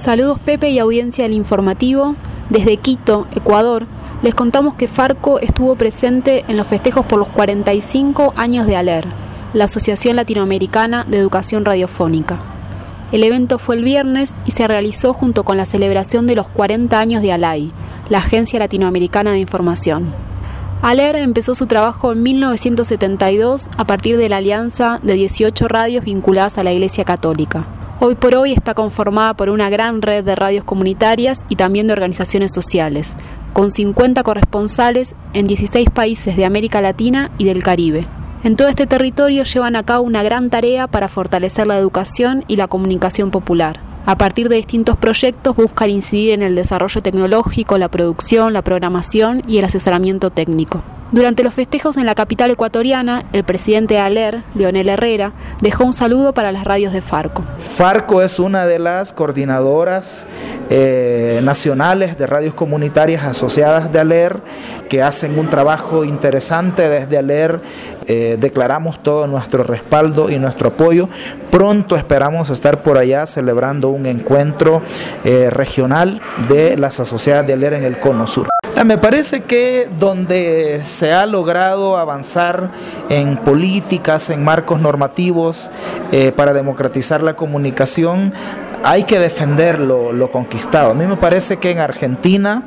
Saludos Pepe y audiencia del informativo. Desde Quito, Ecuador, les contamos que Farco estuvo presente en los festejos por los 45 años de ALER, la Asociación Latinoamericana de Educación Radiofónica. El evento fue el viernes y se realizó junto con la celebración de los 40 años de ALAI, la Agencia Latinoamericana de Información. ALER empezó su trabajo en 1972 a partir de la alianza de 18 radios vinculadas a la Iglesia Católica. Hoy por hoy está conformada por una gran red de radios comunitarias y también de organizaciones sociales, con 50 corresponsales en 16 países de América Latina y del Caribe. En todo este territorio llevan a cabo una gran tarea para fortalecer la educación y la comunicación popular. A partir de distintos proyectos buscan incidir en el desarrollo tecnológico, la producción, la programación y el asesoramiento técnico. Durante los festejos en la capital ecuatoriana, el presidente de ALER, Leonel Herrera, dejó un saludo para las radios de Farco. Farco es una de las coordinadoras nacionales de radios comunitarias asociadas de ALER, que hacen un trabajo interesante. Desde ALER declaramos todo nuestro respaldo y nuestro apoyo. Pronto esperamos estar por allá celebrando un encuentro regional de las asociadas de ALER en el Cono Sur. Me parece que donde se ha logrado avanzar en políticas, en marcos normativos para democratizar la comunicación, hay que defender lo conquistado. A mí me parece que en Argentina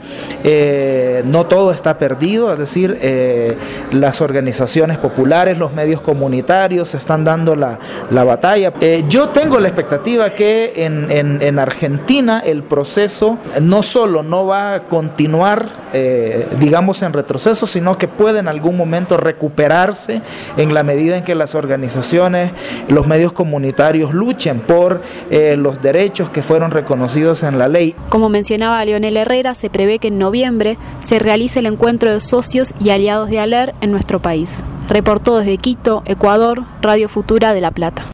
no todo está perdido, es decir, las organizaciones populares, los medios comunitarios están dando la batalla. Yo tengo la expectativa que en Argentina el proceso no solo no va a continuar digamos en retroceso, sino que puede en algún momento recuperarse en la medida en que las organizaciones, los medios comunitarios luchen por los derechos que fueron reconocidos en la ley. Como mencionaba Leonel Herrera, se prevé que en noviembre se realice el encuentro de socios y aliados de ALER en nuestro país. Reportó desde Quito, Ecuador, Radio Futura de La Plata.